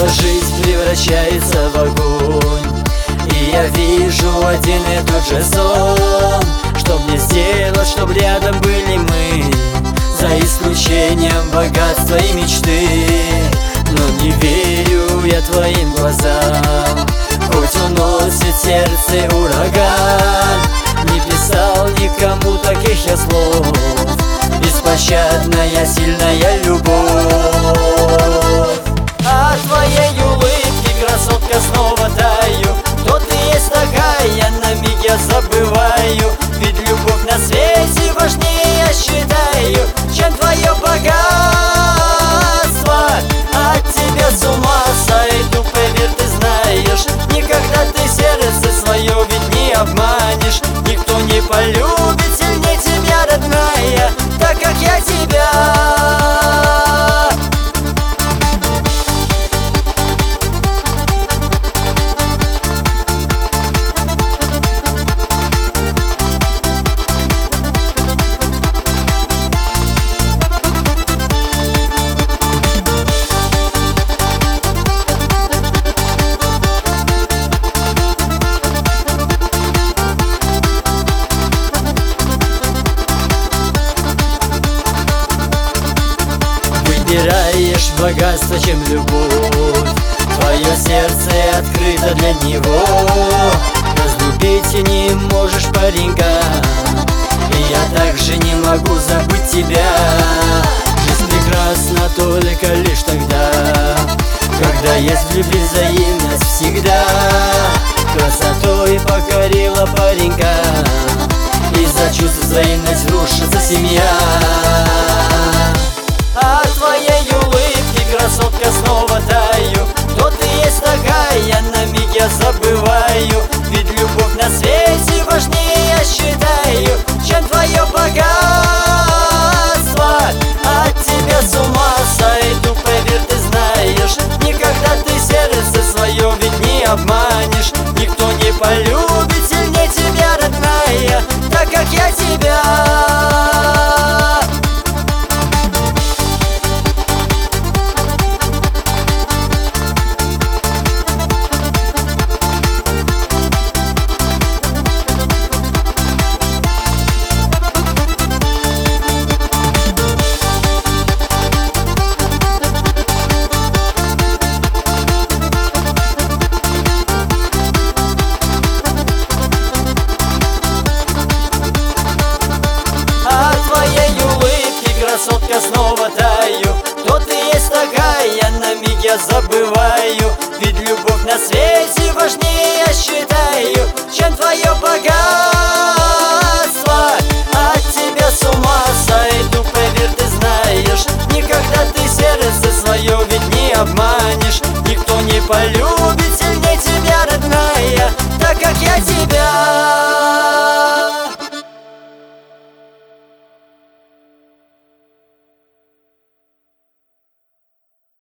жизнь превращается в огонь, и я вижу один и тот же сон. Что мне сделать, чтоб рядом были мы, за исключением богатства и мечты? Но не верю я твоим глазам, хоть уносит сердце ураган. Не писал никому таких я слов, беспощадная сильная любовь. А твоей улыбки, красотка, снова таю. Кто ты есть такая, на миг я забываю. Ведь любовь на свете важнее, я считаю, чем твое богатство. От тебя с ума сойду, поверь, ты знаешь. Никогда ты сердце свое ведь не обманешь. Никто не полюбит сильнее тебя, родная, так как я тебя. Выбираешь богатство, чем любовь. Твое сердце открыто для него. Разлюбить не можешь паренька, и я также не могу забыть тебя. Жизнь прекрасна только лишь тогда, когда есть в любви взаимность всегда. Красотой покорила паренька, из-за чувств взаимность рушится семья. А твоей улыбки, красотка, снова таю. Кто ты есть такая, на миг я забываю. Ведь любовь на свете важнее, я считаю, чем твое богатство. От тебя с ума сойду, поверь, ты знаешь. Никогда ты сердце свое ведь не обманешь. Никто не полюбит сильнее тебя, родная, так как я тебя. Красотка, снова таю. Кто ты есть такая, на миг я забываю. Ведь любовь на свете важнее, я считаю, чем твое богатство. От тебя с ума сойду, поверь, ты знаешь. Никогда ты сердце свое ведь не обманешь. Никто не полюбит сильнее тебя, родная, так как я тебя.